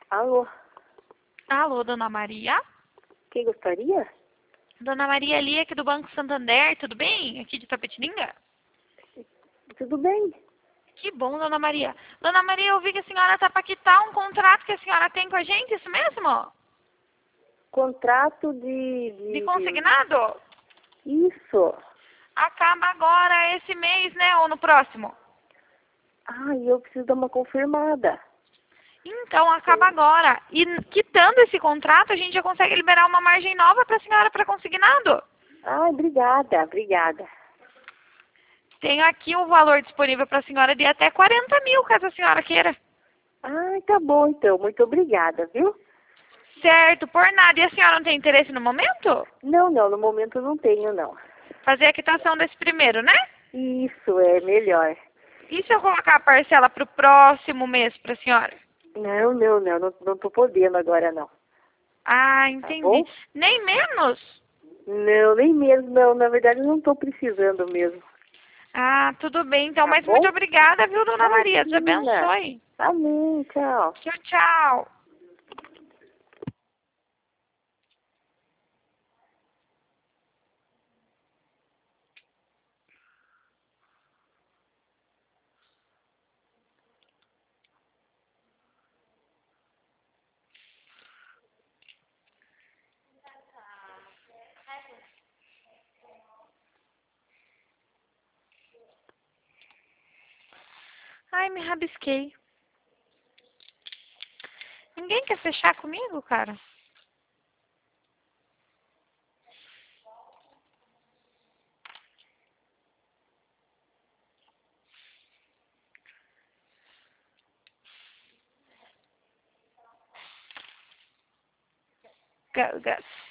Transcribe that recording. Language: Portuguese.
Alô, Alô, Dona Maria? quem gostaria? Dona Maria ali aqui do Banco Santander, tudo bem? Aqui de Tapetininga? Tudo bem? Que bom, Dona Maria. Dona Maria, eu vi que a senhora está para quitar um contrato que a senhora tem com a gente, isso mesmo? Contrato De consignado? Isso. Acaba agora esse mês, né? Ou no próximo? Ai, eu preciso dar uma confirmada. Então, acaba agora. E quitando esse contrato, a gente já consegue liberar uma margem nova para a senhora para consignado. Ai, obrigada. Tenho aqui um valor disponível para a senhora de até 40 mil, caso a senhora queira. Ai, tá bom então. Muito obrigada, viu? Certo, por nada. E a senhora não tem interesse no momento? Não, no momento não tenho, não. Fazer a quitação desse primeiro, né? Isso é melhor. E se eu colocar a parcela para o próximo mês para a senhora? Não tô podendo agora, não. Ah, Tá entendi. bom? Nem menos? Não, nem mesmo, não. Na verdade, não tô precisando mesmo. Ah, tudo bem então. Tá Mas muito bom? obrigada, viu, Dona Maria? Deus Imagina. abençoe. Amém, tchau. Tchau, tchau. Ai, me rabisquei. Ninguém quer fechar comigo, cara? Gas.